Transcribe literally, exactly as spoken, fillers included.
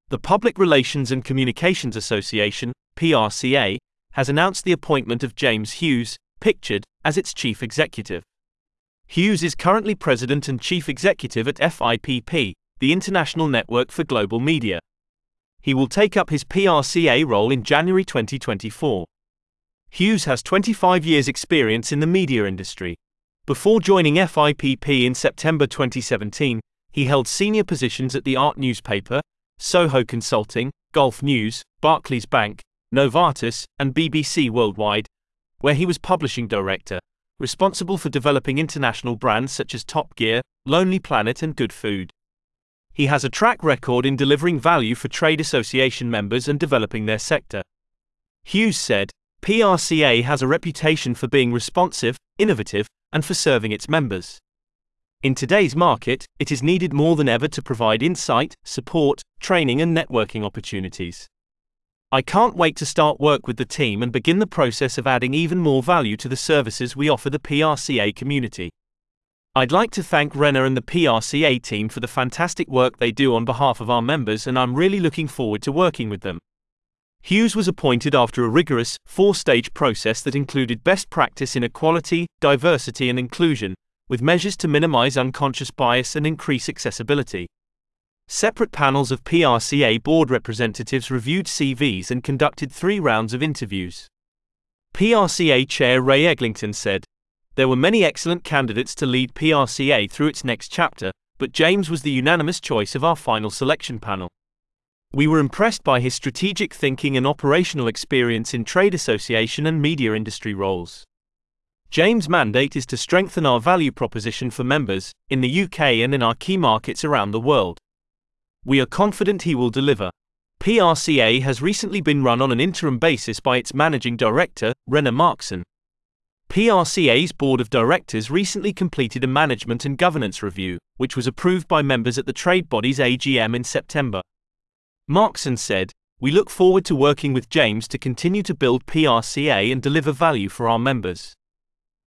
The Public Relations and Communications Association, P R C A, has announced the appointment of James Hughes, pictured, as its chief executive. Hughes is currently president and chief executive at F I P P, the International Network for Global Media. He will take up his P R C A role in January twenty twenty-four. Hughes has twenty-five years' experience in the media industry. Before joining F I P P in September twenty seventeen, he held senior positions at the Art newspaper, Soho Consulting, Gulf News, Barclays Bank, Novartis, and B B C Worldwide, where he was publishing director, responsible for developing international brands such as Top Gear, Lonely Planet, and Good Food. He has a track record in delivering value for trade association members and developing their sector. Hughes said, P R C A has a reputation for being responsive, innovative, and for serving its members. In today's market, it is needed more than ever to provide insight, support, training, and networking opportunities. I can't wait to start work with the team and begin the process of adding even more value to the services we offer the P R C A community. I'd like to thank Rena and the P R C A team for the fantastic work they do on behalf of our members, and I'm really looking forward to working with them. Hughes was appointed after a rigorous, four-stage process that included best practice in equality, diversity, and inclusion, with measures to minimize unconscious bias and increase accessibility. Separate panels of P R C A board representatives reviewed C Vs and conducted three rounds of interviews. P R C A Chair Ray Eglington said, "There were many excellent candidates to lead P R C A through its next chapter, but James was the unanimous choice of our final selection panel. We were impressed by his strategic thinking and operational experience in trade association and media industry roles. James' mandate is to strengthen our value proposition for members, in the U K and in our key markets around the world. We are confident he will deliver." P R C A has recently been run on an interim basis by its managing director, Rena Markson. P R C A's board of directors recently completed a management and governance review, which was approved by members at the trade body's A G M in September. Markson said, "We look forward to working with James to continue to build P R C A and deliver value for our members."